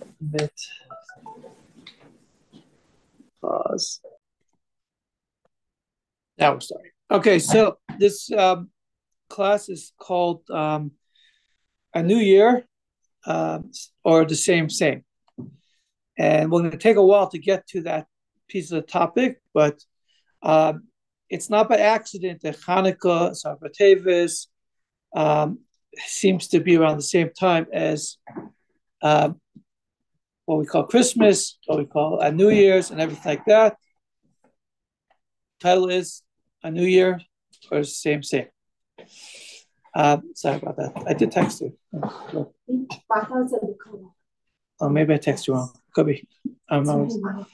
Bit. Pause. Now we're starting. Okay, so this class is called A New Year or the Same. And we're going to take a while to get to that piece of the topic, but it's not by accident that Hanukkah, Sabbatevis, seems to be around the same time as what we call Christmas, what we call New Year's, and everything like that. Title is A New Year or Same. Sorry about that. I did text you. Oh, maybe I text you wrong. Could be. I don't know.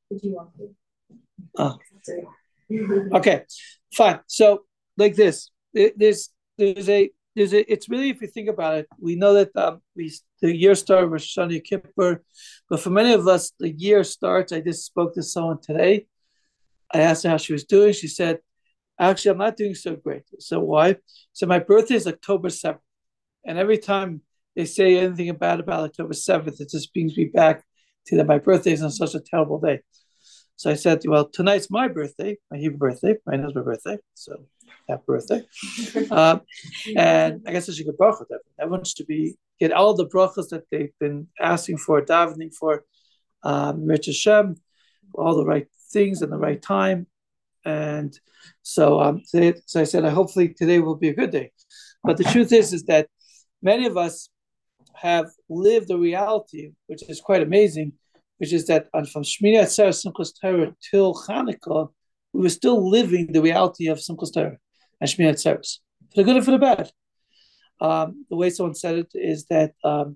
Oh. Okay, fine. So like this, there's a it's really, if you think about it, we know that the year started with Rosh Hashanah Kippur, but for many of us, the year starts. I just spoke to someone today. I asked her how she was doing. She said, "Actually, I'm not doing so great." So why? So my birthday is October 7th, and every time they say anything bad about October 7th, it just brings me back to that my birthday is on such a terrible day. So I said, well, tonight's my birthday, my Hebrew birthday. Right now is my birthday, so happy birthday. And I guess I should get brachot. Everyone should get all the brachos that they've been asking for, davening for, Rich Hashem, all the right things in the right time. And so, so I said, hopefully today will be a good day. But the truth is that many of us have lived a reality, which is quite amazing, which is that from Shmini Atzeres, Simchas Torah, till Chanukah, we were still living the reality of Simchas Torah and Shmini Atzeres, for the good and for the bad. The way someone said it is that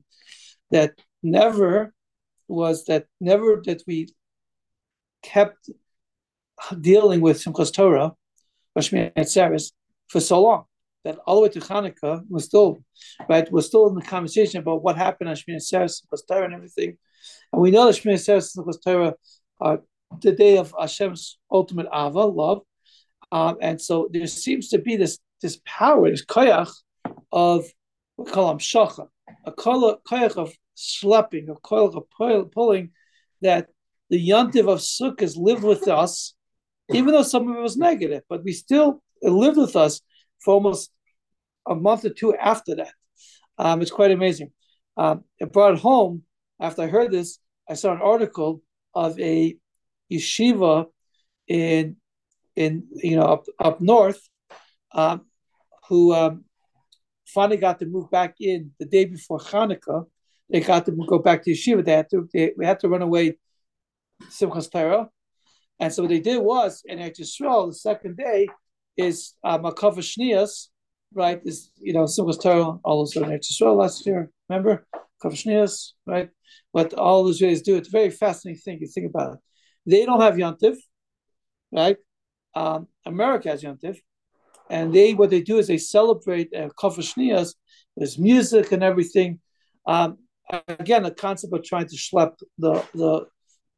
never that we kept dealing with Simchas Torah or Shmini Atzeres for so long, that all the way to Chanukah, we're still in the conversation about what happened on Shmini Atzeres, Simchas Torah, and everything. And we know that Shmini Atzeres and Simchas Torah are the day of Hashem's ultimate Ava, love. And so there seems to be this power, this koyach of, we call him shacha, a koyach of schlepping, a koyach of pulling, that the Yantiv of Sukkot lived with us, even though some of it was negative, but it lived with us for almost a month or two after that. It's quite amazing. It brought home, after I heard this, I saw an article of a yeshiva in up north, who finally got to move back in the day before Hanukkah. They got to go back to yeshiva. We had to run away Simchas Torah, and so what they did was, in Eretz Yisrael, the second day is Makava Shnias, right? Is Simchas Torah also in Eretz Yisrael last year. Remember Makava Shnias, right? What all those Israelis do. It's a very fascinating thing. You think about it. They don't have Yontif, right? America has Yontif, and what they do is they celebrate Makava Shnias. There's music and everything. Again, the concept of trying to schlep the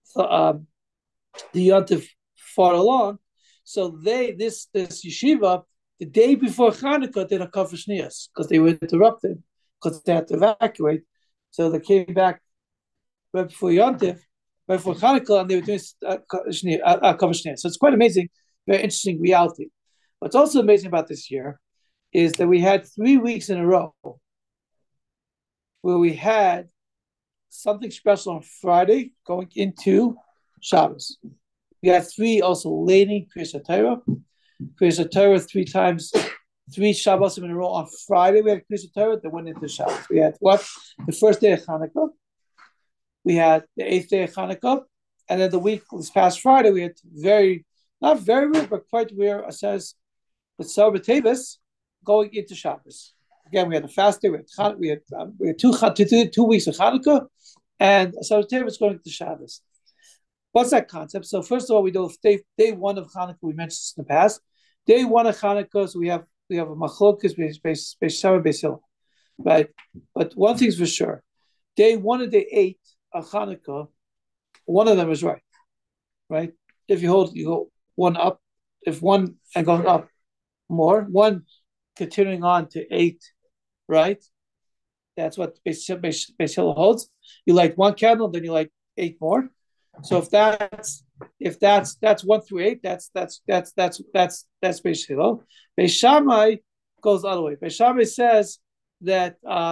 Yontif far along. So this yeshiva, the day before Hanukkah, did a Makava Shnias because they were interrupted because they had to evacuate. So they came back right before Yontif, right before Hanukkah, and they were doing Makava Shnias. So it's quite amazing, very interesting reality. What's also amazing about this year is that we had 3 weeks in a row where we had something special on Friday going into Shabbos. We had 3 also late Kriyas Torah. Kriyas Torah 3 times, 3 Shabbos in a row on Friday. We had Kriyas Torah that went into Shabbos. We had the first day of Hanukkah. We had the 8th day of Hanukkah. And then the week, this past Friday, we had not very weird, but quite weird, it says, with Sabbatevis going into Shabbos. Again, we had a fast day. We had 2 weeks of Hanukkah, and Sabbatevis going into Shabbos. What's that concept? So first of all, we do day 1 of Hanukkah. We mentioned this in the past. Day 1 of Hanukkah, so we have a machlokas Beis Shammai Beis Hillel, right? But one thing's for sure: day 1 and day 8 of Hanukkah, one of them is right? If you go 1 up. If 1 and going up more, 1 continuing on to 8, right? That's what Beis Hillel holds. You light one candle, then you light 8 more. So if that's 1 through 8, that's Beis Hillel. Beis Shammai goes the other way. Beis Shammai says that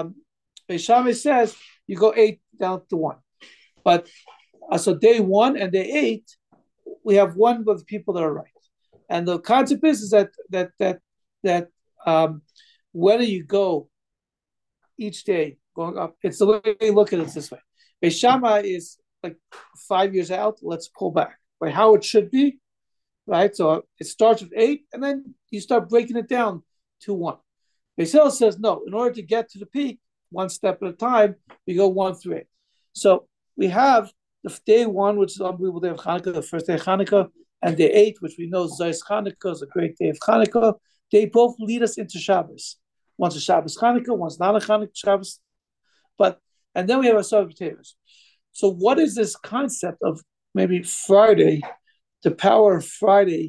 you go 8 down to 1. But so day 1 and day 8, we have one of the people that are right. And the concept is that whether you go each day going up, it's the way you look at it this way. Beis Shammai is like 5 years out. Let's pull back, right? How it should be, right? So it starts with 8, and then you start breaking it down to 1. Beis Hillel says no. In order to get to the peak, one step at a time, we go 1 through 8. So we have the day 1, which is the unbelievable day of Hanukkah, the first day of Hanukkah, and day 8, which we know Zos Hanukkah is a great day of Hanukkah. They both lead us into Shabbos. One's a Shabbos Hanukkah, one's not a Hanukkah Shabbos. And then we have a Asar B'Teves. So what is this concept of maybe Friday, the power of Friday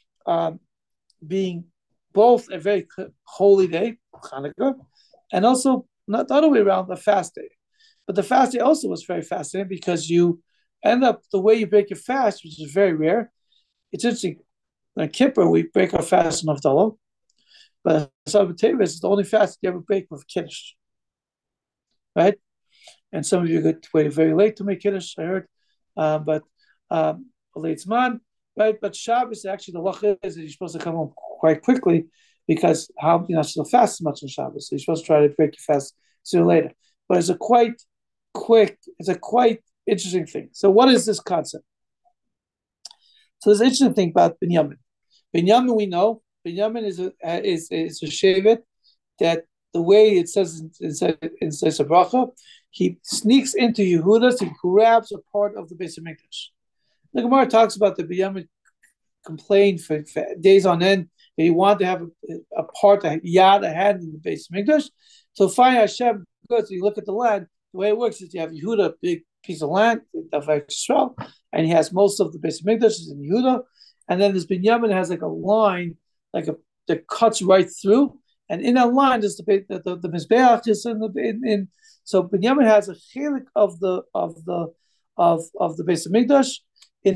being both a very holy day, Hanukkah, and also not the other way around, a fast day. But the fast day also was very fascinating because you end up, the way you break your fast, which is very rare. It's interesting. On Kippur, we break our fast on Havdalah. But Asar B'Teves is the only fast you ever break with Kiddush. Right? And some of you get wait very late to make Kiddush, I heard. But a late man, right? But Shabbos, actually, the law is that you're supposed to come home quite quickly because how you're not supposed to fast as much on Shabbos. So you're supposed to try to break your fast sooner or later. But it's a quite interesting thing. So what is this concept? So there's an interesting thing about Binyamin. Binyamin, we know, Binyamin is a shevet that the way it says in Sefer Bracha, he sneaks into Yehuda, he grabs a part of the Beis Hamikdash. The Gemara talks about the Binyamin complained for days on end that he wanted to have a part, a hand in the Beis Hamikdash. So finally Hashem goes, so you look at the land, the way it works is you have Yehuda, a big piece of land, and he has most of the Beis Hamikdash in Yehuda, and then this Binyamin has like a line, that cuts right through, and in that line is the Mizbeach is in. So Binyamin has a chelik of the Beis Hamikdash in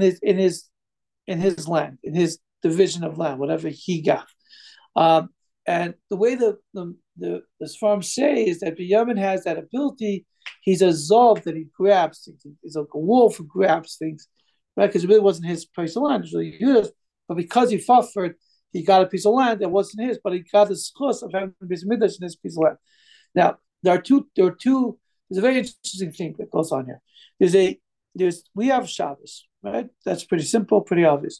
his land, in his division of land, whatever he got. And the way the Sfarim say is that Binyamin has that ability. He's a zov that he grabs things. He's like a wolf who grabs things, right? Because it really wasn't his piece of land; it was really his. But because he fought for it, he got a piece of land that wasn't his. But he got the schus of having a piece of midrash in his piece of land. Now there are two. There's a very interesting thing that goes on here. We have Shabbos, right? That's pretty simple, pretty obvious.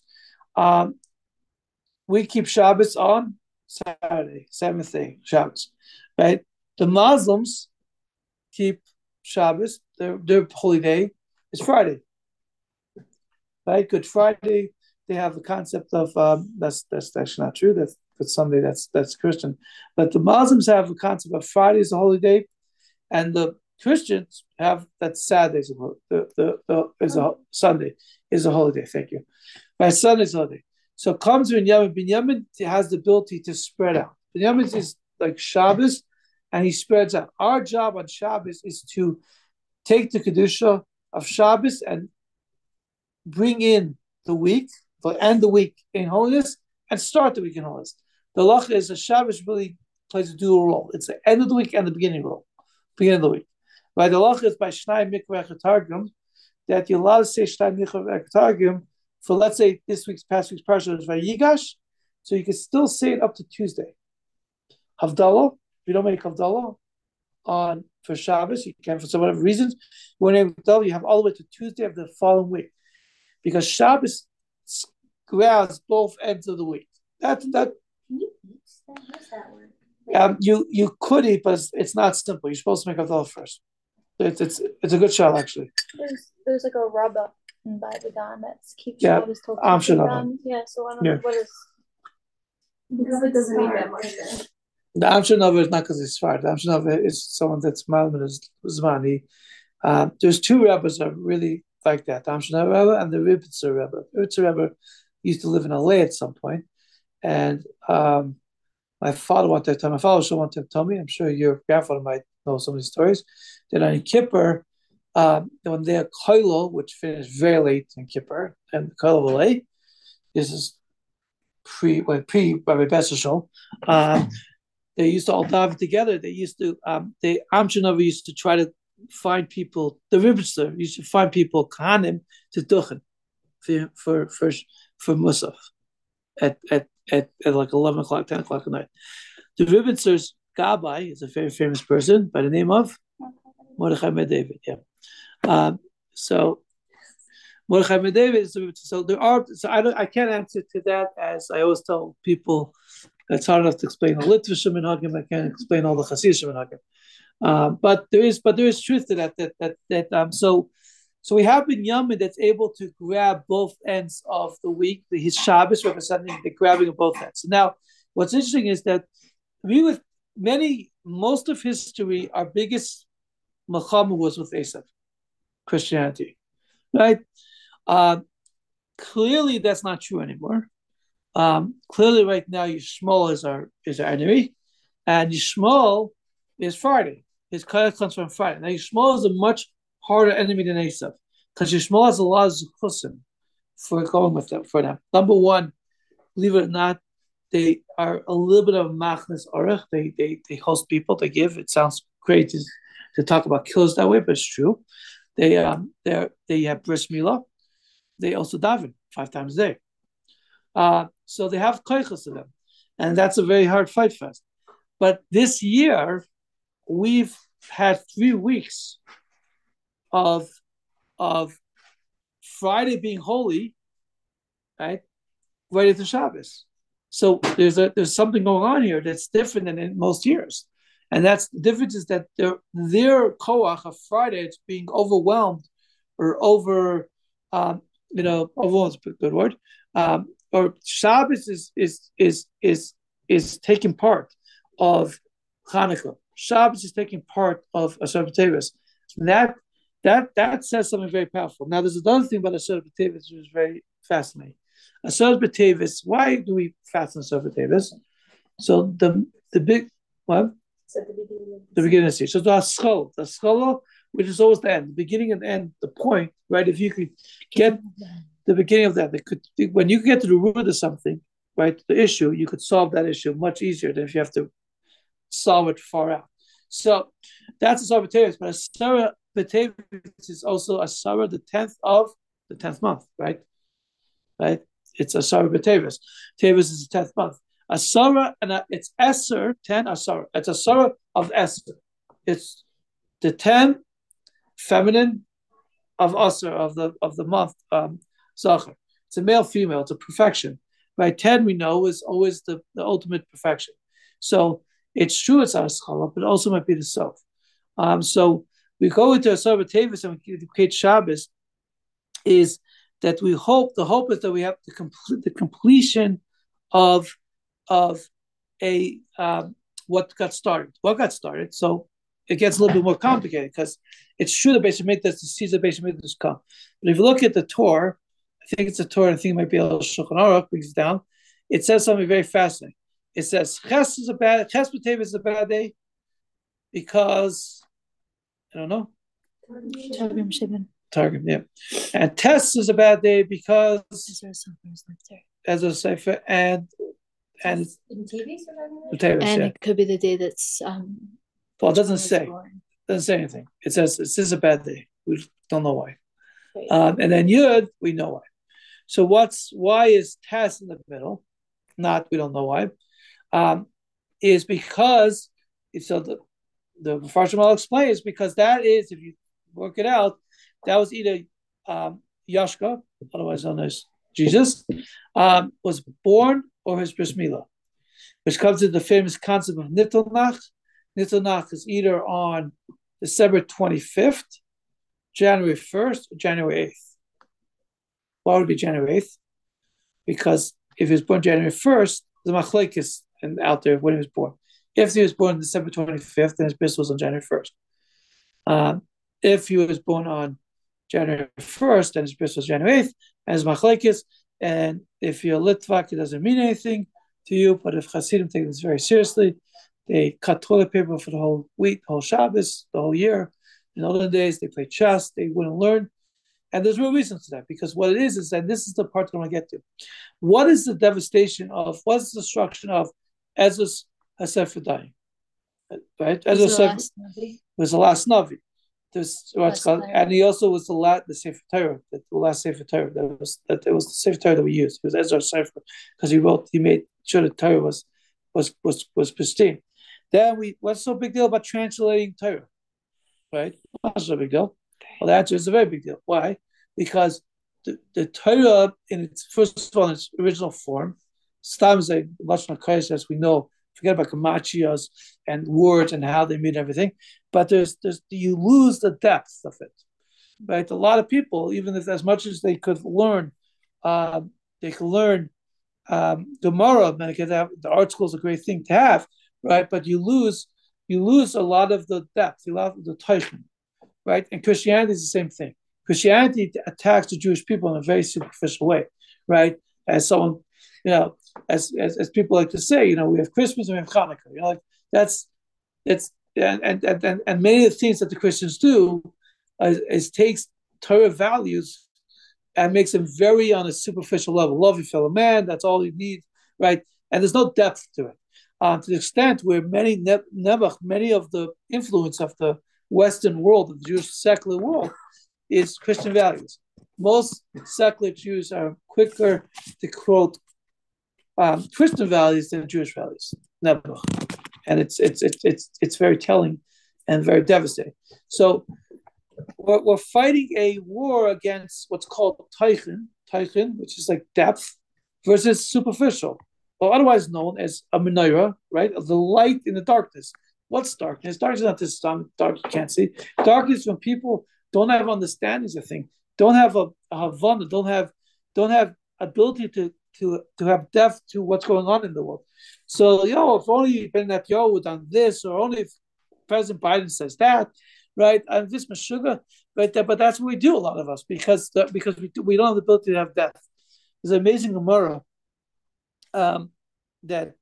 We keep Shabbos on Saturday, 7th day, Shabbos, right? The Muslims keep Shabbos, their holy day is Friday, right? Good Friday, they have the concept of, that's actually not true, that's Sunday, that's Christian. But the Muslims have the concept of Friday is a holy day, and the Christians have that Saturday is a Sunday is a holiday. Thank you. Right, Sunday is a holiday. So comes Binyamin. Binyamin has the ability to spread out. Binyamin is like Shabbos, and he spreads out. Our job on Shabbos is to take the Kedusha of Shabbos and bring in the week, end the week in holiness, and start the week in holiness. The lach is that Shabbos really plays a dual role. It's the end of the week and the beginning of the week. Right, the lach is by Shnai Mikveh Targum that you're allowed to say Shnai Mikveh Targum for, let's say, past week's parsha is Vayigash, so you can still say it up to Tuesday. Havdalah, if you don't make Havdalah for Shabbos, you can for some whatever reasons. When you Havdalah, you have all the way to Tuesday of the following week, because Shabbos grabs both ends of the week. That. How does that work? You could eat, but it's not simple. You're supposed to make Havdalah first. It's a good shot actually. There's like a rubber by the gun that's keeps Shabbos till Yeah, so I don't know what is. Because it doesn't need that much. The Amshanover is not because he's smart. The Amshanover is someone that's Malman is Zmani. There's two rabbis that are really like that, the Amshanover Rebbe and the Ribitzer Rebbe. The Ribitzer Rebbe used to live in LA at some point, and my father wanted to tell me, I'm sure your grandfather might know some of these stories. Then on Kippur, when they had Koilo, which finished very late in Kippur, and Koilo V'lei, this is pre Rabbi Bessershol, they used to all daven together. They used to, the Amshinover used to try to find people, the Rebbetzler used to find people, Kahanim, to duchen for Musaf at like 11 o'clock, 10 o'clock at night. The Rebbetzler's Gabbai is a very famous person by the name of Mordechai Medavid. Yeah. So Mordechai Medavid is so there are. So I can't answer to that, as I always tell people. It's hard enough to explain the Litvish Minhagim. I can't explain all the Hasidic Minhagim. But there is truth to that. So we have Binyamin that's able to grab both ends of the week. His Shabbos representing the grabbing of both ends. So now, what's interesting is that most of history, our biggest Milchama was with Esav, Christianity, right? Clearly, that's not true anymore. Clearly, right now, Yishmael is our enemy, and Yishmael is Friday. His Kayach comes from Friday. Now, Yishmael is a much harder enemy than Esav, because Yishmael has a lot of zuchusim for going with them. For them, number one, believe it or not, they are a little bit of machnas orech. They host people. They give. It sounds great to talk about killers that way, but it's true. They have bris milah. They also daven 5 times a day. So they have koichos to them, and that's a very hard fight for us. But this year, we've had 3 weeks of Friday being holy, right into Shabbos. So there's something going on here that's different than in most years, and that's the difference is that their koach of Friday it's being overwhelmed or overwhelmed is a good word. Or Shabbos is taking part of Hanukkah. Shabbos is taking part of Asher B'Teves. That says something very powerful. Now, there's another thing about Asher B'Teves which is very fascinating. Asher B'Teves. Why do we fast on Asher B'Teves? So the big what? The beginning of the season. So the Haskalah, which is always the end, the beginning and the end, the point, right? If you could get the beginning of that, when you get to the root of something, right, the issue, you could solve that issue much easier than if you have to solve it far out. So that's a Asar B'Teves, but Asar B'Teves is also Asar the 10th of the 10th month, right? Right? It's Asar B'Teves. Teves is the 10th month. Asara, and it's Eser, 10 Asara. It's Asara of Eser. It's the 10 feminine of Asar, of the month, Zachar. It's a male, female, it's a perfection. Right? 10 we know is always the ultimate perfection. So it's true it's our Schala, but it also might be the Sof. So we go into Asar B'Teves and we create Shabbos, is that the hope is that we have the completion of a what got started. So it gets a little bit more complicated because it's true that Beis Hamikdash, the season of Beis Hamikdash come. But if you look at the Torah, I think it's a Torah, I think it might be a Shulchan Aruch, brings it down. It says something very fascinating. It says Ches B'Teves is a bad day because I don't know. Targum, yeah. And Tes is a bad day because Ezra Sefer and Teves, and it could be the day that's well, it doesn't say anything. It says this is a bad day. We don't know why. Right. And then Yud, we know why. So why is Tes in the middle? We don't know why. Is because so the Mepharshim will explain is because that is, if you work it out, that was either Yashka, otherwise known as Jesus, was born or his bris milah, which comes to the famous concept of Nitzalnach. Nitzalnach is either on December 25th, January 1st, or January 8th. Why would it be January 8th? Because if he was born January 1st, the machlekes and out there when he was born. If he was born December 25th, then his bris was on January 1st. If he was born on January 1st, then his bris was January 8th, and his machlekes. And if you're Litvak, it doesn't mean anything to you. But if Hasidim take this very seriously, They cut toilet paper for the whole week, the whole Shabbos, the whole year. In olden days, they played chess. They wouldn't learn. And there's real reasons to that, because what it is that this is the part that I want to get to. What is the devastation of, what's the destruction of Ezra's HaSefer dying? Right? Ezra was the last Navi. And he also was the Sefer Torah, the last Sefer Torah. It was the Sefer Torah that we used. It was Ezra's Sefer, because he made sure the Torah was pristine. Then what's so big deal about translating Torah? Right? Not so big deal. Well, the answer is a very big deal. Why? Because the Torah, in its first of all, in its original form, Stam is a Lashon HaKodesh, as we know. Forget about Gemachias and words and how they mean everything. But you lose the depth of it, right? A lot of people, even if as much as they could learn, Gemara. The art school is a great thing to have, right? But you lose a lot of the depth, you lose the teichen, right? And Christianity is the same thing. Christianity attacks the Jewish people in a very superficial way, right? As someone, as people like to say, we have Christmas and we have Hanukkah. Like that's and many of the things that the Christians do is takes Torah values and makes them very on a superficial level. Love your fellow man, that's all you need, right? And there's no depth to it. To the extent where many of the influence of the Western world, of the Jewish secular world, is Christian values. Most secular Jews are quicker to quote Christian values than Jewish values. Never. And it's very telling and very devastating. So we're fighting a war against what's called teichen, which is like depth, versus superficial, or otherwise known as a menorah, right? The light in the darkness. What's darkness? Darkness is not this dark you can't see. Darkness when people don't have understandings of things, don't have a havana, don't have ability to have depth to what's going on in the world. So, if only Ben Netanyahu would done this, or only if President Biden says that, right? And this Meshuggah, right? But that's what we do, a lot of us, because we don't have the ability to have depth. There's an amazing Gemara that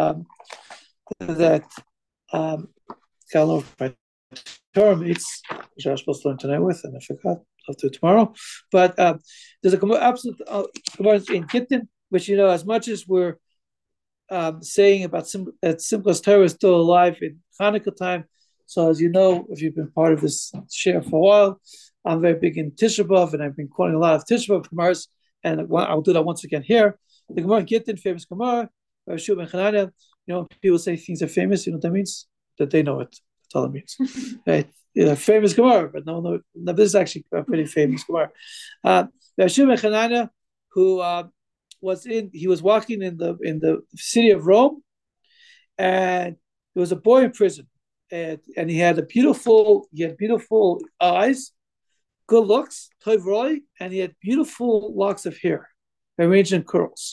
Gallo Torah mates, which I was supposed to learn tonight with, and I forgot. I'll do it tomorrow. But there's a absolute Gemara in Gittin, which as much as we're saying about that Simchas Torah is still alive in Hanukkah time. So as you know, if you've been part of this share for a while, I'm very big in Tisha B'Av, and I've been quoting a lot of Tisha B'Av Gemaras, and I'll do that once again here. The Gemara in Gittin, famous Gemara, Rav Shua ben Chananya. People say things are famous. You know what that means? That they know it. That's all it means. Right? Famous Gemara, but no, this is actually a pretty famous Gemara. Rav Shua ben Chananya, who he was walking in the city of Rome, and there was a boy in prison, and he had beautiful eyes, good looks, tov roy, and he had beautiful locks of hair, arranged in curls.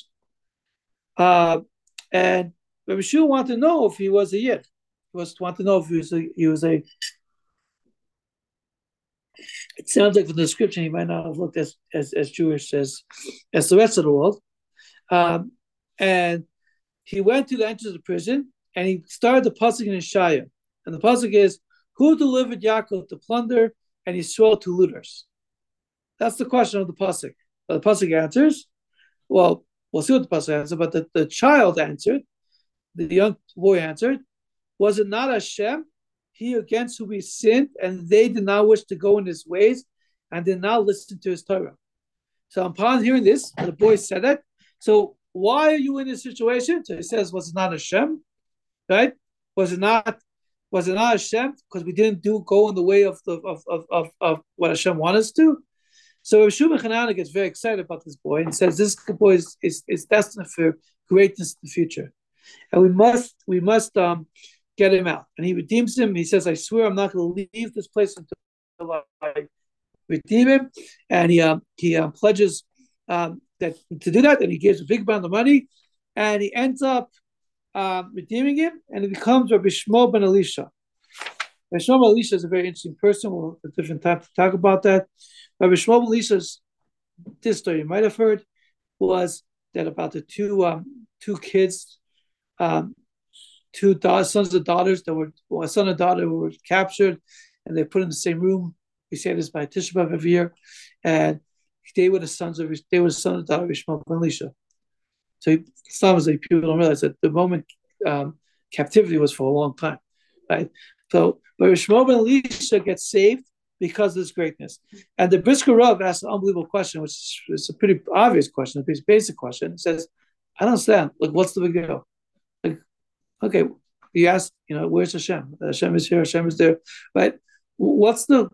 And Rabbi Shua wanted to know if he was a yid. He wanted to know if he was a. It sounds like from the description he might not have looked as Jewish as the rest of the world. And he went to the entrance of the prison, and he started the pasuk in Yeshaya. And the pasuk is, "Who delivered Yaakov to plunder and Yisrael to looters?" That's the question of the pasuk. The pasuk answers. Well, we'll see what the pasuk answers. But the child answered. The young boy answered, "Was it not Hashem, he against whom we sinned, and they did not wish to go in his ways, and did not listen to his Torah?" So upon hearing this, the boy said it. So why are you in this situation? So he says, "Was it not Hashem? Right? Was it not Hashem? Because we didn't go in the way of what Hashem wanted us to." So Rav Shua ben Chananya gets very excited about this boy and says, "This boy is destined for greatness in the future, and we must get him out." And he redeems him. He says, "I swear I'm not going to leave this place until I redeem him." And he pledges that to do that, and he gives a big amount of money, and he ends up redeeming him, and he becomes Rabbi Shmuel ben Elisha. Rabbi Shmuel ben Elisha is a very interesting person. We'll have a different time to talk about that. Rabbi Shmuel ben Elisha's, this story you might have heard, was that about the two sons and daughters that were, well, a son and daughter who were captured, and they put in the same room. We say this by Tisha B'Av every year, and they were the son and daughter of Ishmael and Elisha. So sometimes like people don't realize that the moment captivity was for a long time, right? So, but Ishmael and Elisha get saved because of this greatness. And the Brisker Rav asked an unbelievable question, which is a pretty obvious question, a pretty basic question. It says, I don't understand. Like, what's the big deal? Like, okay, you ask, where's Hashem? Hashem is here, Hashem is there, right? What's the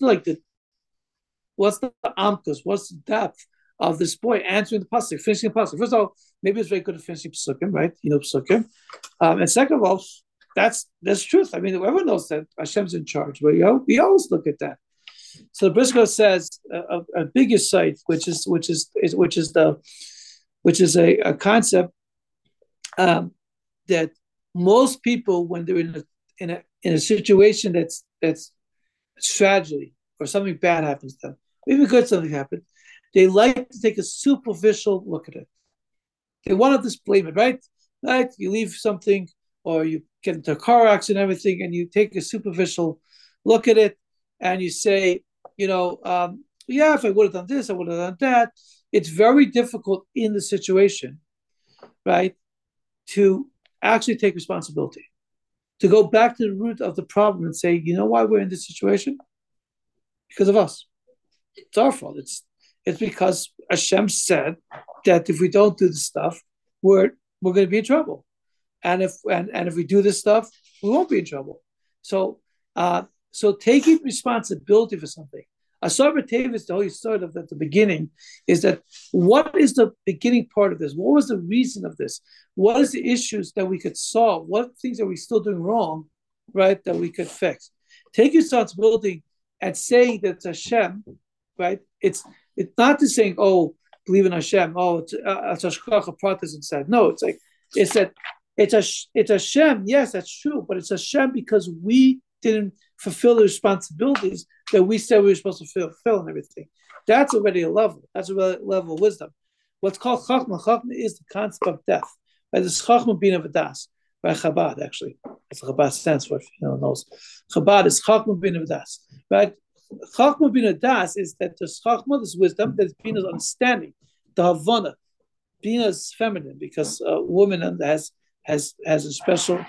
amkus? What's the depth of this boy answering the pasuk, finishing the pasuk? First of all, maybe it's very good at finishing pasukim, right? Pasukim. And second of all, that's truth. I mean, whoever knows that Hashem's in charge, but we always look at that. So the Briscoe says a big insight, which is a concept that most people, when they're in a situation that's tragedy or something bad happens to them, maybe good something happened, they like to take a superficial look at it. They want to just blame it, right? Right? You leave something, or you get into a car accident and everything, and you take a superficial look at it, and you say, yeah, if I would have done this, I would have done that. It's very difficult in the situation, right, to actually take responsibility, to go back to the root of the problem and say, you know why we're in this situation? Because of us. It's our fault. It's because Hashem said that if we don't do this stuff, we're going to be in trouble. And if we do this stuff, we won't be in trouble. So taking responsibility for something. Asar B'Tevis, the whole story of at the beginning, is that what is the beginning part of this? What was the reason of this? What is the issues that we could solve? What things are we still doing wrong, right, that we could fix? Take responsibility and saying that it's Hashem, right? It's not just saying, oh, believe in Hashem. Oh, it's Hashgacha Pratis inside. No, it's that it's Hashem. Yes, that's true, but it's Hashem because we didn't fulfill the responsibilities that we said we were supposed to fulfill and everything. That's already a level. That's a level of wisdom. What's called Chachma. Chachma is the concept of death. Right? This Chachma being of a das by Chabad, actually. That's what Chabad stands for, if you don't know. Chabad is Chachma being of a das. Right? Chachma being a das is that there's Chachma, this wisdom, there's Bina's understanding, the Havana. Bina is feminine because a woman has a special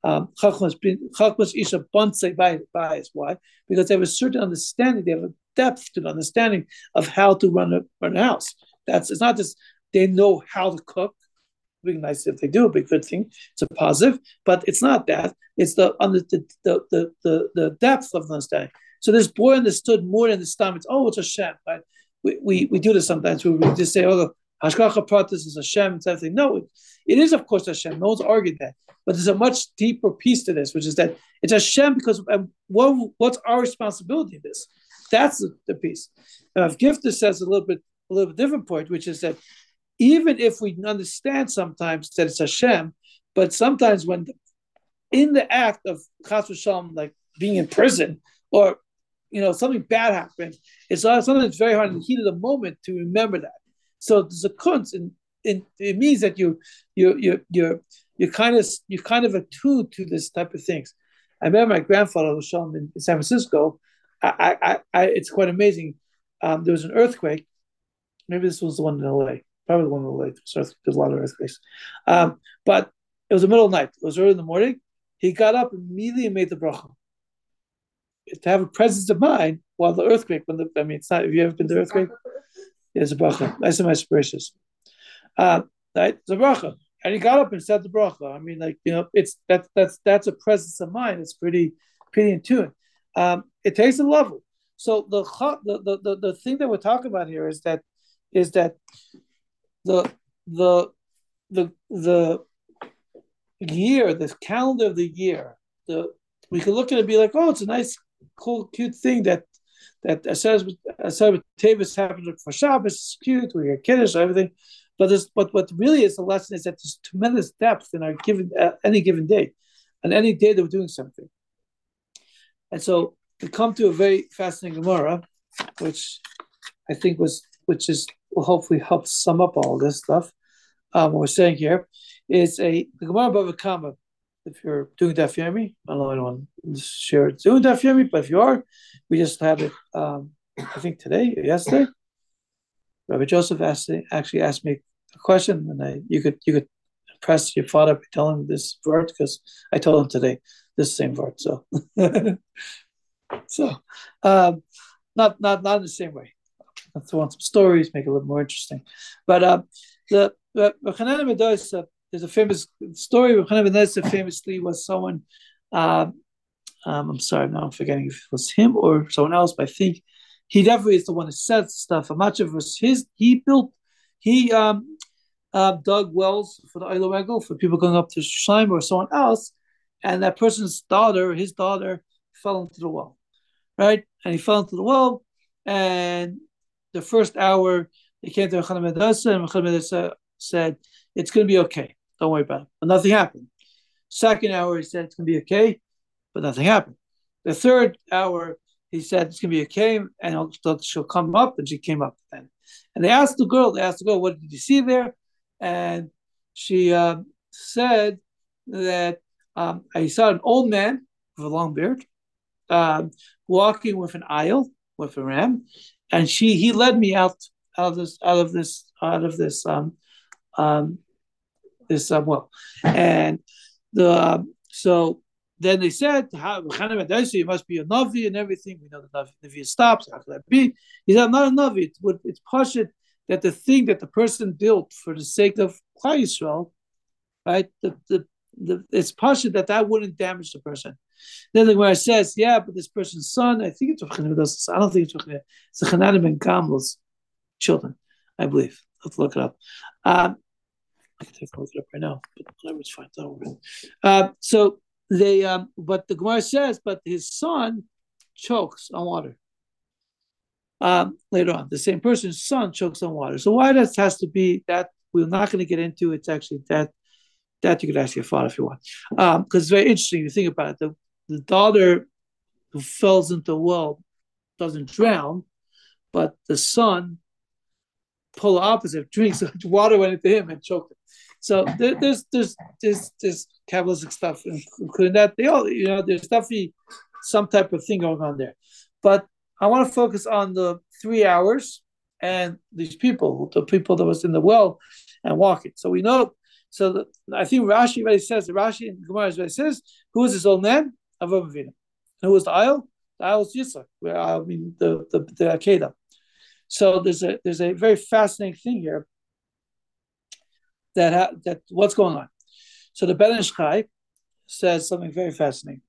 Chachmas Isha Bonsai bias. Why? Because they have a certain understanding, they have a depth to the understanding of how to run a house. It's not just they know how to cook. It'd be nice if they do, it'd be a good thing. It's a positive, but it's not that. It's the depth of the understanding. So this boy understood more than the stomach. Oh, it's Hashem, right? We do this sometimes. We just say, oh, Hashgacha Pratis is Hashem and everything. No, it is of course Hashem. No one's argued that. But there's a much deeper piece to this, which is that it's Hashem because what's our responsibility in this? That's the piece. Gifter says a little bit different point, which is that even if we understand sometimes that it's Hashem, but sometimes when in the act of Chas v'Shalom, like being in prison or something bad happened, it's something that's very hard in the heat of the moment to remember that. So there's a kunz, and it means that you're kind of attuned to this type of things. I remember my grandfather was shown in San Francisco. It's quite amazing. There was an earthquake. Maybe this was the one in LA. Probably the one in LA. There's a lot of earthquakes. But it was the middle of the night. It was early in the morning. He got up immediately and made the bracha. To have a presence of mind while the earthquake. It's not. Have you ever been to the earthquake? Yeah, it's a bracha. Nice and aspirations. Right? It's a bracha. And he got up and said the bracha. I mean, it's that's a presence of mind. It's pretty in tune. It takes a level. So the thing that we're talking about here is that the year, the calendar of the year, we can look at it and be like, oh, it's a nice, cool, cute thing that says Tavis happened for Shabbos. It's cute. We get Kiddush, everything. But what really is the lesson is that there's tremendous depth in our any given day, and any day that we're doing something. And so we come to a very fascinating Gemara, which I think will hopefully help sum up all this stuff. What we're saying here is the Gemara Bava Kama if you're doing Daf Yomi. I don't know anyone share doing Daf Yomi, but if you are, we just had it. I think today or yesterday. Rabbi Joseph actually asked me a question, and you could impress your father by telling him this word because I told him today this same word. So, so not in the same way. I throw on some stories, make it a little more interesting. But the there's a famous story. Yochanan ben Dosa famously was someone. I'm sorry, now I'm forgetting if it was him or someone else, but I think he definitely is the one that said stuff. And much of it was his. He dug wells for the Oil Regal for people going up to Shlomo or someone else, and that person's daughter, his daughter, fell into the well, right? And he fell into the well, and the first hour they came to Yochanan ben Dosa, and Yochanan ben Dosa said, "It's going to be okay. Don't worry about it." But nothing happened. Second hour, he said, "It's going to be okay," but nothing happened. The third hour, he said, "It's going to be okay," and she'll come up, and she came up then. And they asked the girl, "What did you see there?" And she said that I saw an old man with a long beard walking with an aisle with a ram, and he led me out of this well, and so then they said, "You must be a navi and everything." We know the navi stops. How could that be? He said, "I'm not a navi. It's pashut that the thing that the person built for the sake of Klal Yisrael, right? It's pashut that wouldn't damage the person." Then the Gemara says, "Yeah, but this person's son, I think it's Yochanan ben Dosa. I don't think it's Yochanan. It's Yochanan ben Gamliel's children, I believe. Let's look it up. I can take a look it up right now, but whatever, it's fine. So they, but the Gemara says, but his son chokes on water. Later on, the same person's son chokes on water. So why that has to be that we're not going to get into. It's actually that you could ask your father if you want, because it's very interesting. You think about it. The daughter who falls into the well doesn't drown, but the son, polar opposite, drinks water went into him and choked him. So there's Kabbalistic stuff, including that. They all, there's definitely some type of thing going on there. But I want to focus on the 3 hours and these people, the people that was in the well and walking. So we know. So I think Rashi already says, Rashi in Gemara already says, who is this old man? Avraham Avinu. Who was the aisle? The aisle was Yitzchak. I mean the Akedah. So there's a very fascinating thing here that what's going on. So the Ben Ish Chai says something very fascinating.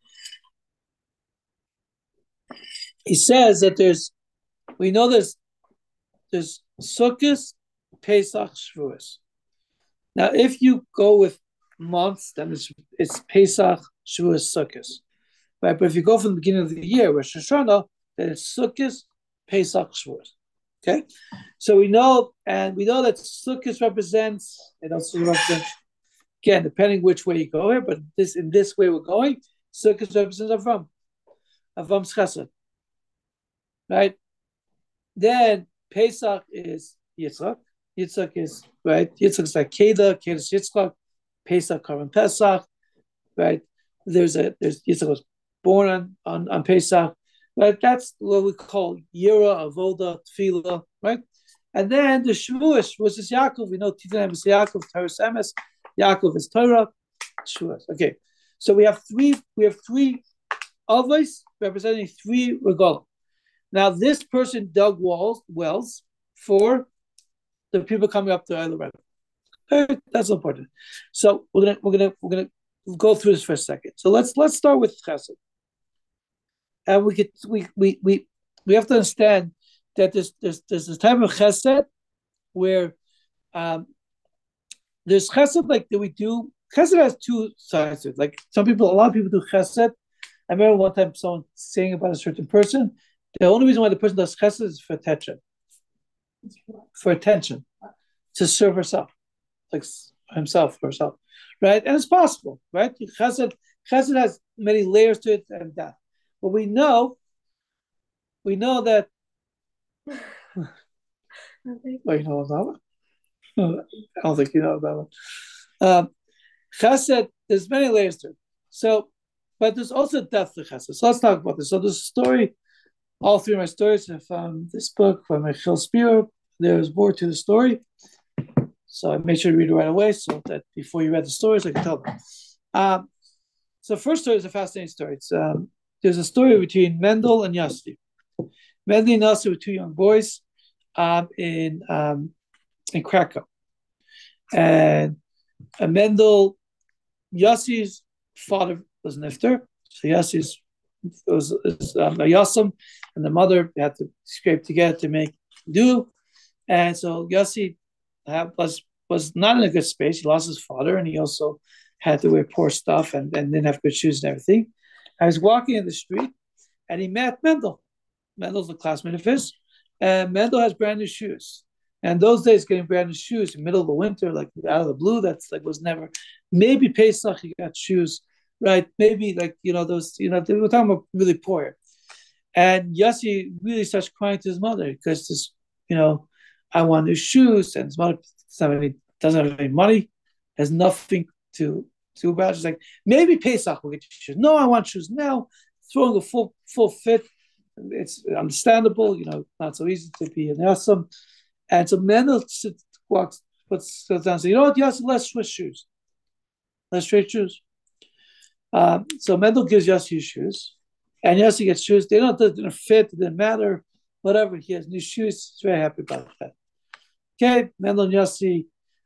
He says that we know there's Sukkot, Pesach, Shavuos. Now, if you go with months, then it's Pesach, Shavuos, Sukkot, right? But if you go from the beginning of the year, Rosh Hashanah, then it's Sukkot, Pesach, Shavuos. Okay, so we know that Sukkot represents, it also represents, again, depending which way you go here, but in this way we're going, Sukkot represents Avram's Chesed, right? Then Pesach is Yitzchak. Yitzchak is, right? Yitzchak is like Kedah is Yitzchak, Pesach, Korban Pesach, right? There's Yitzchak was born on Pesach, right? That's what we call Yira, Avoda, Tefillah, right? And then the Shavuos is Yaakov. We know Titanam is Yaakov, Torah Emes, Yaakov is Torah, Shavuos. Okay, so we have three Avos representing 3 regalim. Now this person dug wells for the people coming up to Oil Regal. That's important. So we're gonna go through this for a second. So let's start with Chesed. And we have to understand that there's this type of Chesed where there's Chesed like that we do. Chesed has 2 sides to it. Like a lot of people do Chesed. I remember one time someone saying about a certain person, the only reason why the person does Chesed is for attention. For attention, to serve herself, like himself or herself, right? And it's possible, right? Chesed has many layers to it, and that. But we know that. Oh, you know about that one? I don't think you know about that one. Chesed, there's many layers to it. So, but there's also depth to Chesed. So let's talk about this. So there's a story, all three of my stories are from this book by Michael Spiro. There's more to the story. So I made sure to read it right away so that before you read the stories, I can tell them. So first story is a fascinating story. It's there's a story between Mendel and Yossi. Mendel and Yossi were two young boys in Krakow. And Mendel, Yossi's father was Nifter. So Yossi's was a Yossam, and the mother had to scrape together to make do. And so Yossi was not in a good space. He lost his father, and he also had to wear poor stuff and didn't have good shoes and everything. I was walking in the street, and he met Mendel. Mendel's a classmate of his, and Mendel has brand new shoes. And those days, getting brand new shoes in the middle of the winter, like out of the blue, that's like was never. Maybe Pesach, he got shoes, right? Maybe like those, they were talking about really poor. And Yossi really starts crying to his mother because this, I want new shoes, and his mother doesn't have any money, has nothing to do about it. She's like, maybe Pesach will get you shoes. No, I want shoes now. Throwing a full fit. It's understandable, not so easy to be an awesome. And so Mendel goes down and says, you know what, Yossi, let's switch shoes. Let's trade shoes. So Mendel gives Yossi his shoes. And Yossi gets shoes. They didn't fit, it didn't matter, whatever. He has new shoes. He's very happy about that. Okay, Mendel and Yossi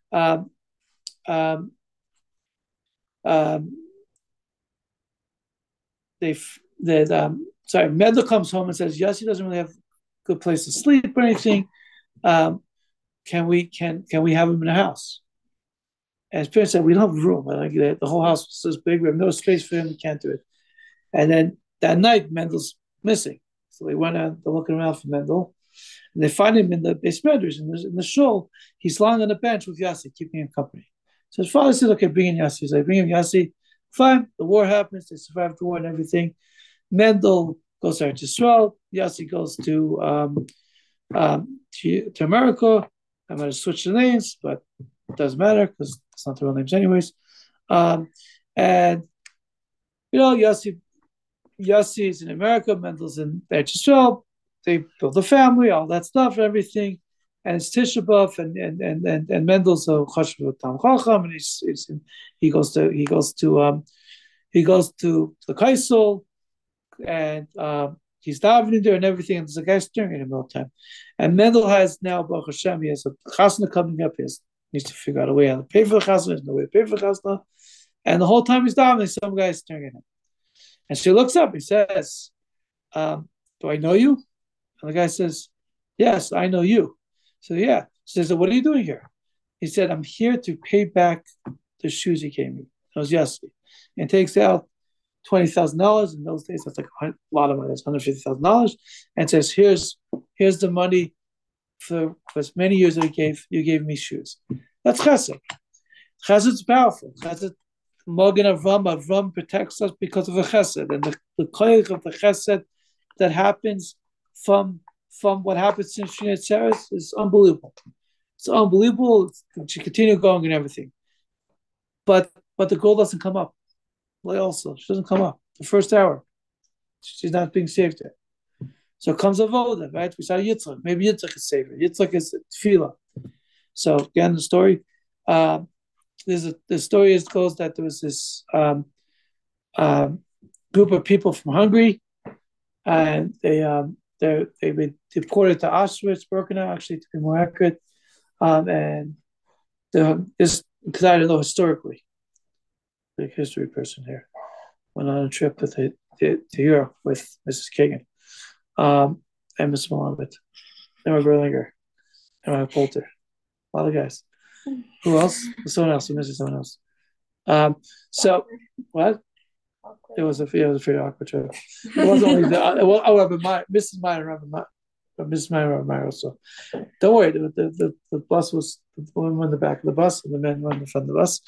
Mendel comes home and says, Yossi doesn't really have a good place to sleep or anything. Can we have him in the house? And his parents said, we don't have room. Like the whole house was so big, we have no space for him, we can't do it. And then that night, Mendel's missing. So they went out, they're looking around for Mendel, and they find him in the base meadows, in the shul. He's lying on the bench with Yossi, keeping him company. So his father said, okay, bring in Yossi. So they bring in Yossi. Fine, the war happens, they survive the war and everything. Mendel goes to Israel. Yossi goes to America. I'm going to switch the names, but it doesn't matter because it's not the real names anyways. And Yossi is in America, Mendel's in Israel. They build a family, all that stuff, and everything. And it's Tisha B'Av, and Mendel's a Chashv Tam Chacham, and he goes to the Kaisel, and he's davening there and everything, and there's a guy staring at him all the time. And Mendel has now, Baruch Hashem, he has a chasna coming up. He needs to figure out a way how to pay for the chasna. There's no way to pay for the chasna. And the whole time he's davening, some guy is staring at him. And she looks up, he says, do I know you? And the guy says, yes, I know you. So yeah. She says, what are you doing here? He said, I'm here to pay back the shoes he gave me. It was Yossi. And takes out $20,000. In those days, that's like a lot of money. That's $150,000, and says, "Here's the money for as many years that you gave me shoes." That's chesed. Chesed's powerful. Chesed, Magen Avram protects us because of the chesed, and the koyach of the chesed that happens from what happens in Shinei Tzeres is unbelievable. It's unbelievable. She continue going and everything, but the girl doesn't come up. Also, she doesn't come up the first hour. She's not being saved yet. So comes Avoda, right? We saw Yitzchak. Maybe Yitzchak is saved. Yitzchak is tefillah. So again, the story. The story goes that there was this group of people from Hungary, and they been deported to Auschwitz, Birkenau, actually, to be more accurate. And this, because I don't know historically. Big history person here. Went on a trip to Europe with Mrs. Kagan and Mrs. Malamed, Emma Berlinger, Emma Poulter, a lot of guys. Who else? Someone else. Mrs. Someone else. So what? It was a pretty awkward trip. It wasn't only Mrs. Meyer, Mrs. Meyer also. Don't worry. The bus was the women were in the back of the bus and the men were in the front of the bus.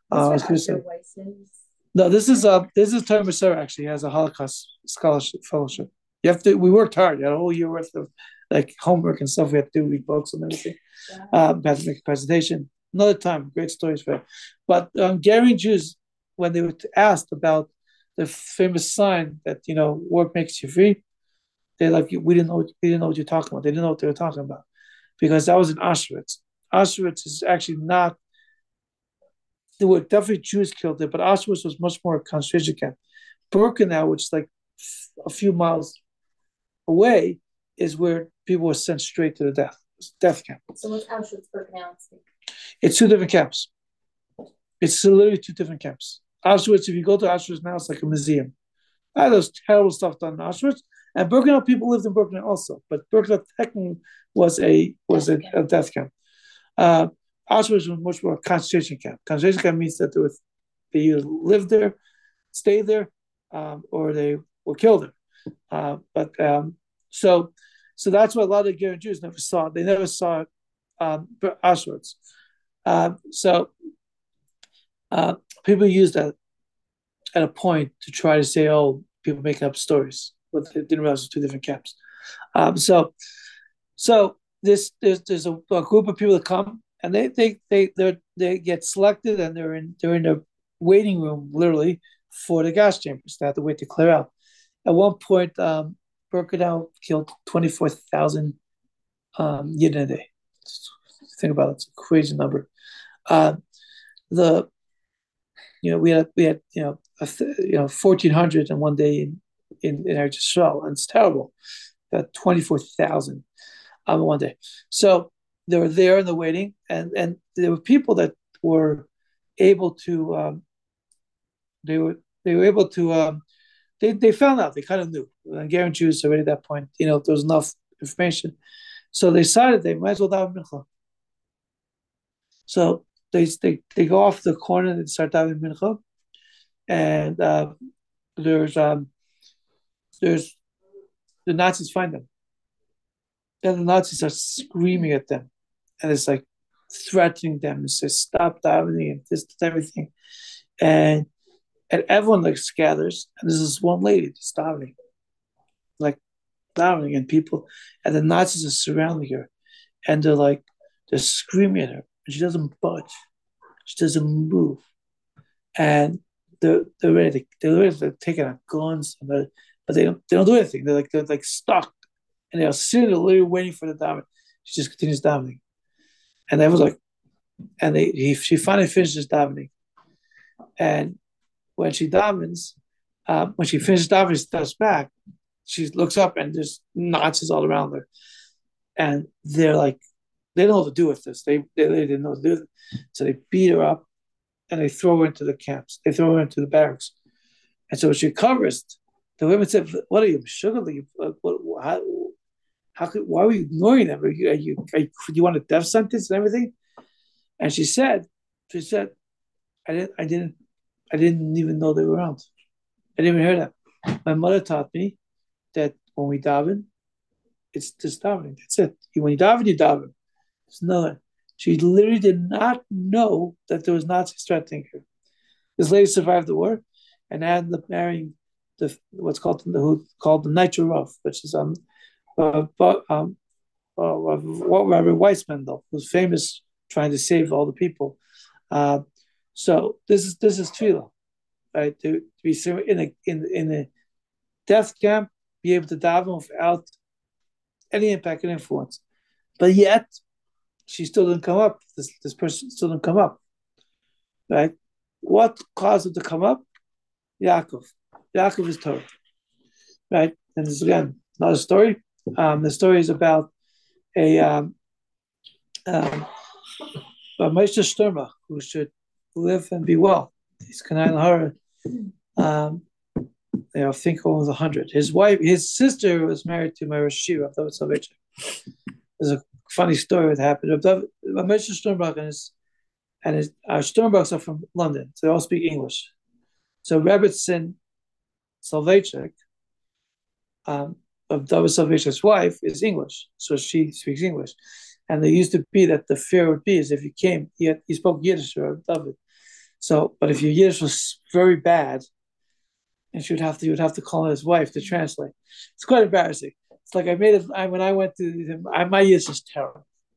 No, this is Tomer Sarah actually has a Holocaust scholarship fellowship. You have to. We worked hard. You had a whole year worth of like homework and stuff. We had to do, read books and everything. We had to make a presentation. Another time, great stories for it. But Hungarian Jews, when they were asked about the famous sign that work makes you free, they're like, we didn't know what you're talking about. They didn't know what they were talking about because that was in Auschwitz. Auschwitz is actually not. There were definitely Jews killed there, but Auschwitz was much more a concentration camp. Birkenau, which is like a few miles away, is where people were sent straight to the death camp. So what's Auschwitz, Birkenau? It's two different camps. It's literally two different camps. Auschwitz, if you go to Auschwitz now, it's like a museum. There's terrible stuff done in Auschwitz. And Birkenau, people lived in Birkenau also. But Birkenau technically was a death camp. Auschwitz was much more a concentration camp. Concentration camp means that they either lived there, stayed there, or they were killed there. So that's what a lot of Hungarian Jews never saw. They never saw Auschwitz. People used that at a point to try to say, "Oh, people making up stories," but they didn't realize it was two different camps. So there's a group of people that come and they get selected and they're in the waiting room literally for the gas chambers. They have to wait to clear out. At one point, Birkenau killed 24,000 Yidden a day. Think about it; it's a crazy number. We had 1,400 in one day in Eretz Yisrael, and it's terrible. Got 24,000 one day. So they were there in the waiting, and there were people that were able to. They were able to. They found out. They kind of knew. Hungarian Jews already at that point. There was enough information, so they decided they might as well daven mincha. So they go off the corner and start davening mincha, and there's the Nazis find them, and the Nazis are screaming at them, and it's like threatening them and says stop davening and this everything, and everyone like scatters, and there's this one lady just davening, and people, and the Nazis are surrounding her, and they're screaming at her, and she doesn't budge, she doesn't move, and they're ready to take out guns, but they don't do anything. They're like stuck, and they're sitting there literally waiting for the davening. She just continues davening, and everyone's like, and she finally finishes davening, and when she davens, when she finishes davening, she steps back. She looks up, and there's Nazis all around her, and they're like, they don't know what to do with this. They didn't know what to do with it, so they beat her up, and they throw her into the camps. They throw her into the barracks, and so when she recovers, the women said, "What are you, sugar? Why are you ignoring them? Do you want a death sentence and everything?" And she said, I didn't even know they were around. I didn't even hear that. My mother taught me that when we daven, it's just davening. That's it. When you daven, you daven. There's nothing. She literally did not know that there was Nazis threatening her. This lady survived the war and ended up marrying what's called the Nitro Rav, which is Rabbi Weissman, who's famous trying to save all the people. So this is tefillah, right? To be in a death camp, be able to daven without any impact and influence, but yet she still didn't come up. This person still didn't come up, right? What caused it to come up? Yaakov. Yaakov is Torah, right? And this is again not a story. The story is about a Moshe Sturma who should live and be well. He's Kanai Lahara. I think almost 100. His sister was married to my Rosh Yeshiva, David Soloveitchik. There's a funny story that happened. Moshe Sternbach and his Sternbachs are from London, so they all speak English. So Rebbetzin Soloveitchik, of David Soloveitchik's wife, is English, so she speaks English. And there used to be that the fear would be is if you came, he spoke Yiddish or David. So, but if your Yiddish was very bad, and you would have to call his wife to translate. It's quite embarrassing. It's like when I went to him, my Yiddish is terrible.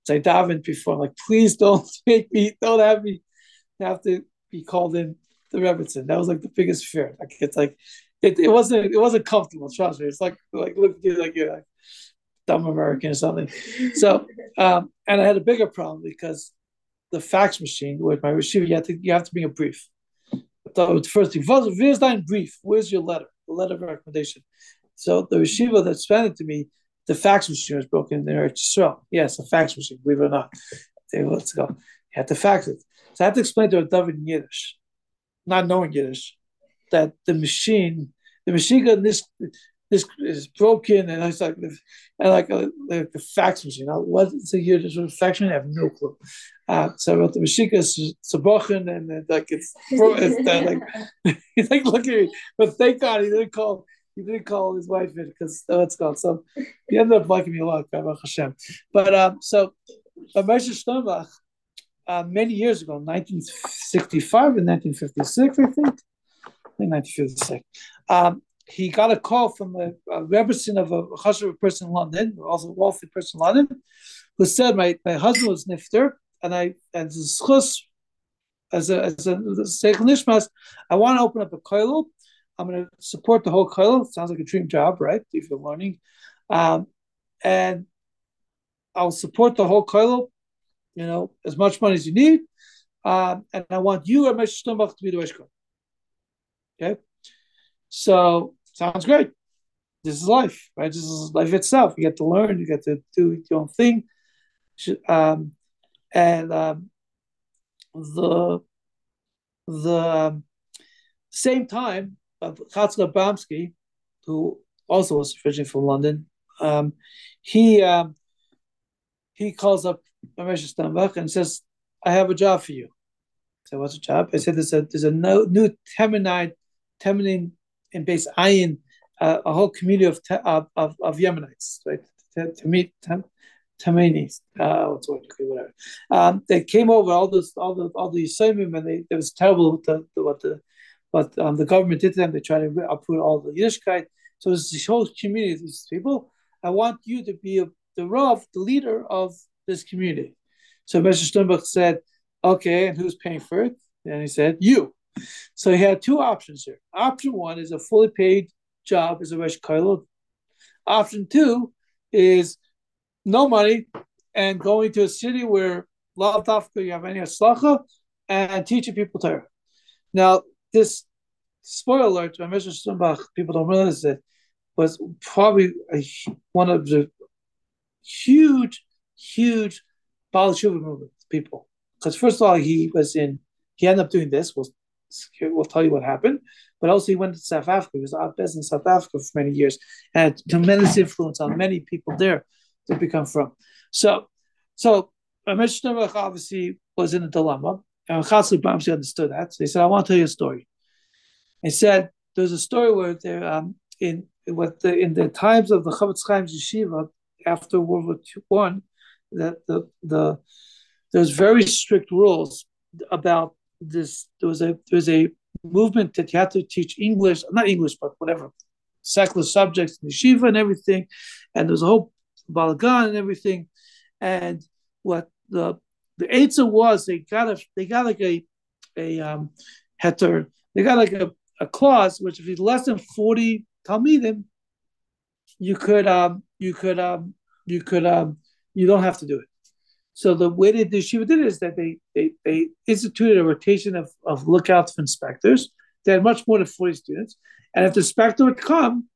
So I davened before, like, please don't have me have to be called in the Rebbitzin. That was like the biggest fear. Like it's like it wasn't comfortable. Trust me. It's like look at you like you're like dumb American or something. So and I had a bigger problem because the fax machine with my receiver, you have to bring a brief. So the first thing, where's that brief? Where's your letter? The letter of recommendation. So the receiver that sent it to me, the fax machine was broken in Eretz Yisrael. Yes, a fax machine, believe it or not. Let's go. You had to fax it. So I had to explain to David in Yiddish, not knowing Yiddish, that the machine got this is broken, and I was like, the fax machine. What's the Yiddish fax machine? I have no clue. So I wrote the machine is broken, and like it's like he's like look at me, but thank God he didn't call his wife in because let's go. So he ended up liking me a lot, Baruch Hashem. But so Moshe Steinbach, many years ago, 1965 and 1956, I think 1956. He got a call from a Rebbetzin of a chashuv person in London, also a wealthy person in London, who said, "My husband was nifter, and as a schus, as a seichel nishmas, I want to open up a kollel. I'm going to support the whole kollel. Sounds like a dream job, right? If you're learning, and I'll support the whole kollel. As much money as you need, and I want you and Moshe Steinbach to be the Rosh Kollel." Okay, so sounds great. This is life, right? This is life itself. You get to learn, you get to do your own thing, and the same time, Chatzkel Bamsky, who also was originally from London, he calls up Moshe Steinbach and says, "I have a job for you." I said, "What's a job?" I said, "There's a new Temanite in Beis Ayin, a whole community of Yemenites, right? Tamanis, what's the word? Whatever. They came over all the Yisraelim, and it was terrible what the government did to them. They tried to uproot all the Yiddishkeit. So there's this whole community of these people. I want you to be the Rav, the leader of this community." So Moshe Steinbach said, "Okay, and who's paying for it?" And he said, "You." So he had two options here. Option one is a fully paid job as a Rosh Kollel. Option two is no money and going to a city where lav dafka you have any aslacha and teaching people Torah. Now, this spoiler alert, Moshe Steinbach, people don't realize it, was probably one of the huge Baal Tshuva movement people. Because first of all, he ended up doing this. We'll tell you what happened. But also he went to South Africa. He was out in South Africa for many years and had tremendous influence on many people there to become from. So Moshe Steinbach obviously was in a dilemma. And Chatzkel Bamsky understood that. So he said, "I want to tell you a story." He said, there's a story where there in the times of the Chavetz Chaim's yeshiva after World War I, that there's very strict rules about this. There was a movement that you had to teach English, not English, but whatever, secular subjects in yeshiva and everything, and there's a whole balagan and everything. And what the answer was, they got like a heter, they got like a clause which if it's less than 40 talmidim, you don't have to do it. So the way that the yeshiva did it is that they instituted a rotation of lookouts for inspectors. They had much more than 40 students, and if the inspector would come,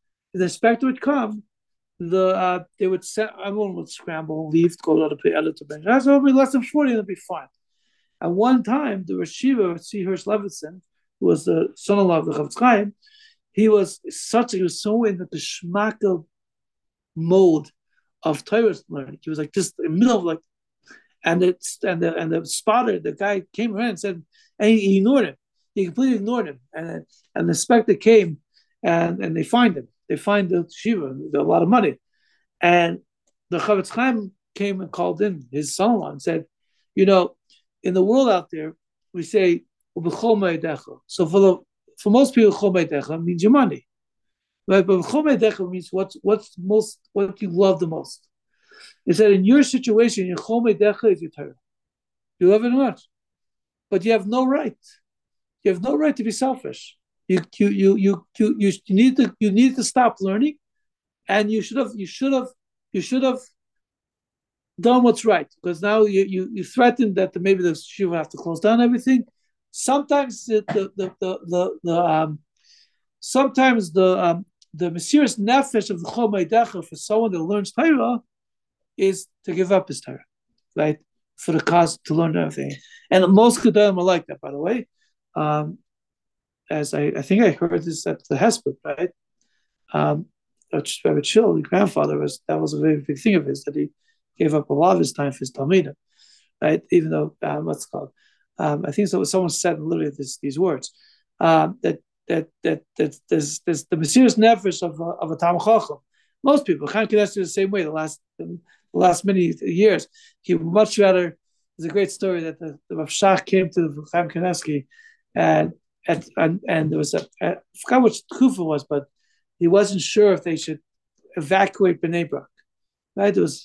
they would send, everyone would scramble, leave, go to the other bench. That's it'll be less than 40, it'll be fine. At one time, the Rosh Yeshiva, Tzvi Hirsch Levinson, who was the son-in-law of the Chavetz Chaim, he was so in the Bishmaka mode of Torah learning. He was like just in the middle of and the spotter, the guy came around and said, and he ignored him. He completely ignored him. And the inspector came and they find him. They find the Shiva, a lot of money. And the Chavetz Chaim came and called in his son-in-law and said, in the world out there, we say, so for most people, chol meidecha means your money. Right? But chol meidecha means what you love the most. He said, in your situation, your chomei decha is your Torah. You love it much, but you have no right. You have no right to be selfish. You need to stop learning, and you should have done what's right, because now you threatened that maybe the yeshiva will have to close down everything. Sometimes sometimes the Mesiras Nefesh of the Chomei Decha for someone that learns Torah is to give up his Torah, right? For the cause to learn everything. And most Gedolim are like that, by the way. As I think I heard this at the Hesped, right? Rabbi Chill, the grandfather, that was a very big thing of his, that he gave up a lot of his time for his Talmidim, right? Even though, what's it called? I think so. Someone said literally these words, that there's the Mesiras Nefesh of a Talmid Chacham. Most people, Chaim Knesset the same way. The last many years, he would much rather. There's a great story that the Rav Shach came to Chaim Knesset, and there was I forgot which Kufa was, but he wasn't sure if they should evacuate Bnei Brak. Right? It was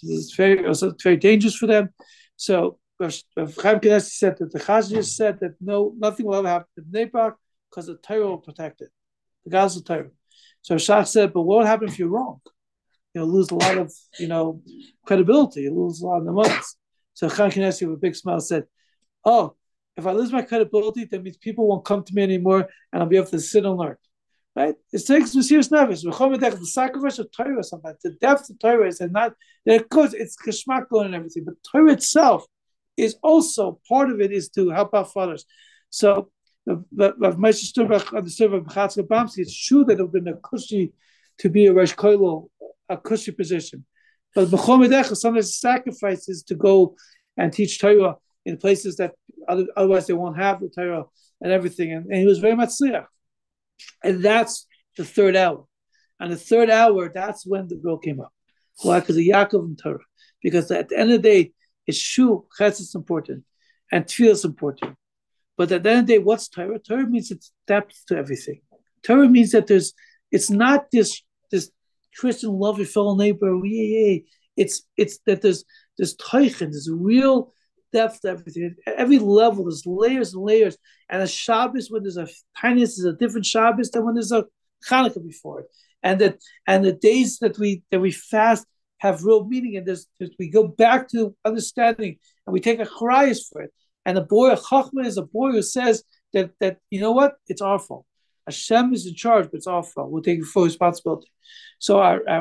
very dangerous for them. So Chaim Knesset said that the Chazon said that no, nothing will ever happen to Bnei Brak because the Torah will protect it. The God's the Torah. So Shach said, but what will happen if you're wrong? You'll lose a lot of credibility. You lose a lot of the money. So Chaim Knesset with a big smile said, "Oh, if I lose my credibility, that means people won't come to me anymore, and I'll be able to sit and learn." Right? It takes Mesiras Nefesh. The sacrifice of Torah, sometimes the depth of Torah is not that of course it's geschmack and everything, but Torah itself is also part of it is to help out others. So, Moshe Sturbach understood by Bchatzke Bamsky, it's true that it would have been a cushy to be a Rosh Koilo, a cushy position, but B'chomei Decha sometimes sacrifices to go and teach Torah in places that otherwise they won't have the Torah and everything, and he was very much tzliach. And that's the third hour. And the third hour, that's when the girl came up. Why? Because of Yaakov and Torah. Because at the end of the day, it's shu, chesed is important, and tefillah is important. But at the end of the day, what's Torah? Torah means it's depth to everything. Torah means that it's not this Christian love your fellow neighbor. Yay. It's that there's teichen, there's real depth to everything. At every level, there's layers and layers. And a Shabbos, when there's a tiniest, is a different Shabbos than when there's a Hanukkah before it. And the days that we fast have real meaning. And we go back to understanding, and we take a charayis for it. And a chachma is a boy who says that you know what, it's our fault. Hashem is in charge, but it's our fault. We'll take full responsibility. So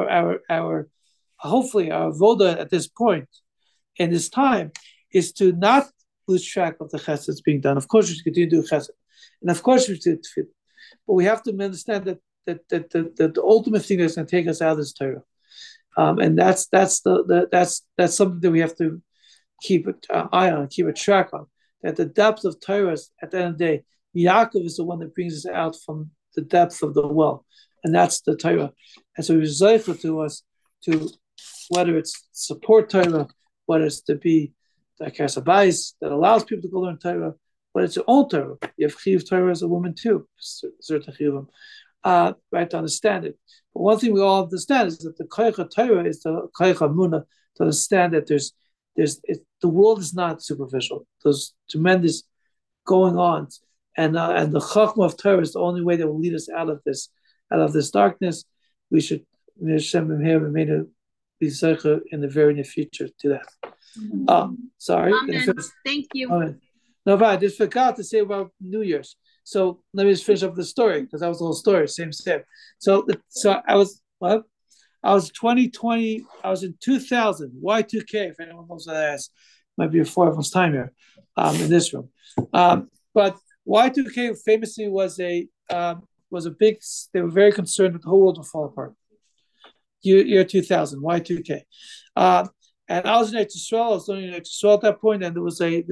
our hopefully our avoda at this point in this time is to not lose track of the chesed that's being done. Of course, we should continue to do chesed, and of course we should do tefillah. But we have to understand that the ultimate thing that's going to take us out is Torah, and that's something that we have to keep an eye on, keep a track on. That the depth of Torah is, at the end of the day, Yaakov is the one that brings us out from the depth of the well, and that's the Torah. And so it's zeicha to us to whether it's support Torah, whether it's to be like Kasabais that allows people to go learn Torah, but it's your own Torah. You have chiyuv Torah as a woman too, certain chiyuvim, right, to understand it. But one thing we all understand is that the koyach of Torah is the koyach of Munah, to understand that the world is not superficial. There's tremendous going on, and the chachma of Torah is the only way that will lead us out of this darkness. We should Hashem and made a be zeicha in the very near future to that. Sorry. Thank you. No, but I just forgot to say about New Year's. So let me just finish up the story, because that was the whole story, same step. So I was 2020. I was in 2000 Y2K. If anyone knows what that is, might be before everyone's time here, in this room. But Y2K famously was a big. They were very concerned that the whole world would fall apart. Year 2000, Y2K. And I was in Eretz Yisrael. I was learning in Eretz Yisrael at that point, and there was a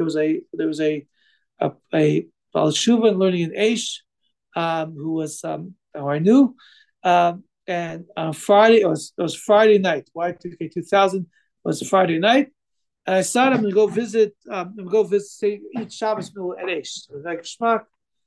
Baal Tshuva and learning in Aish, who was who I knew. And on Friday, it was Friday night. Y2K 2000 was Friday night, and I decided I'm going to go visit. Eat Shabbos meal at Aish. So it was like Geschmack.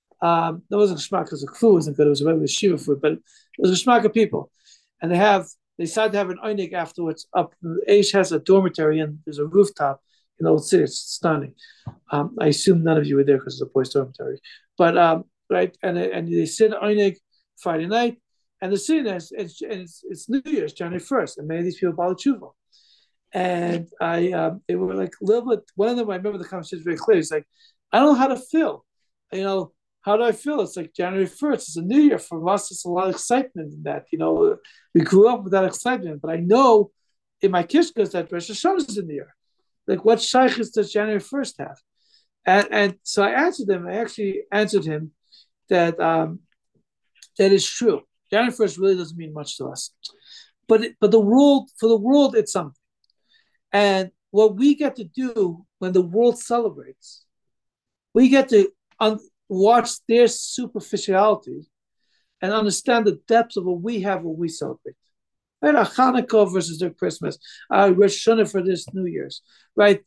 There wasn't Geschmack because the food wasn't good. It was a regular Shiva food, but it was Geschmack of people, and they have They decided to have an einig afterwards. Up, Aish has a dormitory and there's a rooftop in Old City. It's stunning. I assume none of you were there because it's a boys' dormitory, but right, and they sit einig Friday night, and the scene is it's New Year's, January 1st, and many of these people bought tshuva. And they were like a little bit. One of them, I remember the conversation very clearly. He's like, I don't know how to feel. How do I feel? It's like January 1st. It's a new year for us. It's a lot of excitement in that. We grew up with that excitement. But I know in my kishkas that Rosh Hashanah is in the year. Like, what shaykhs does January 1st have? And so I answered him. I actually answered him that that is true. January 1st really doesn't mean much to us. But for the world, it's something. And what we get to do when the world celebrates, we get to watch their superficiality and understand the depths of what we have when we celebrate. Right? A Hanukkah versus their Christmas, Rosh Hashanah for this New Year's, right?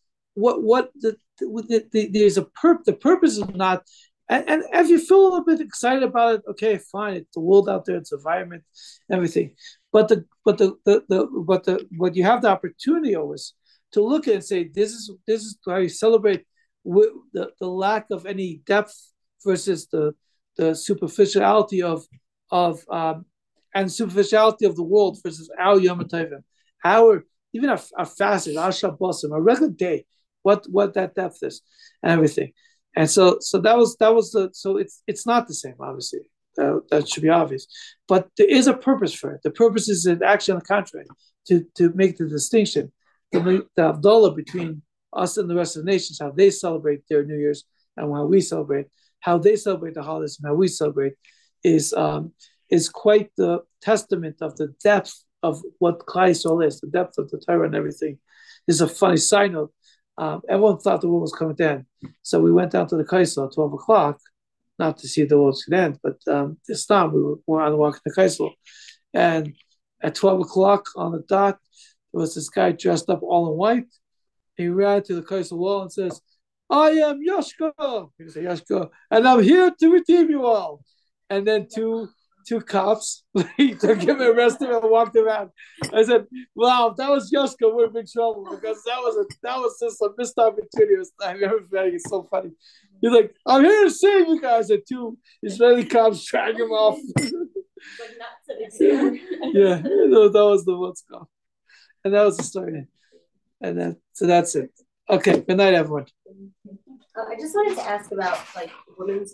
There's a the purpose is not, and if you feel a little bit excited about it, okay, fine. It's the world out there, it's the environment, everything. But what you have the opportunity always to look at and say, this is how you celebrate the lack of any depth versus the superficiality of and superficiality of the world versus our Yom Tovim, our fast, our Shabbosim, a regular day, what that depth is and everything. And so that was it's not the same, obviously. That should be obvious, but there is a purpose for it. The purpose is actually on the contrary, to make the distinction, the Havdalah between us and the rest of the nations, how they celebrate their New Year's and how we celebrate, how they celebrate the holidays and how we celebrate, is quite the testament of the depth of what Klal Yisrael is, the depth of the Torah and everything. This is a funny side note. Everyone thought the world was coming to end, so we went down to the Kaisel at 12 o'clock, not to see if the world could end, but this time we were on the walk to the Kaisel, and at 12 o'clock on the dot, there was this guy dressed up all in white. He ran to the Kaisel wall and says, "I am Yoshko." He said, "Yoshko, and I'm here to redeem you all." And then two cops took him, arrested him, and walked him out. I said, "Wow, if that was Yoshko, we're in big trouble, because that was just a missed opportunity." I remember forgetting. It's so funny. He's like, "I'm here to save you guys." And two Israeli cops drag him off. Like not Yeah, that was the what's called, and that was the story. And then so that's it. Okay, good night, everyone. I just wanted to ask about like women's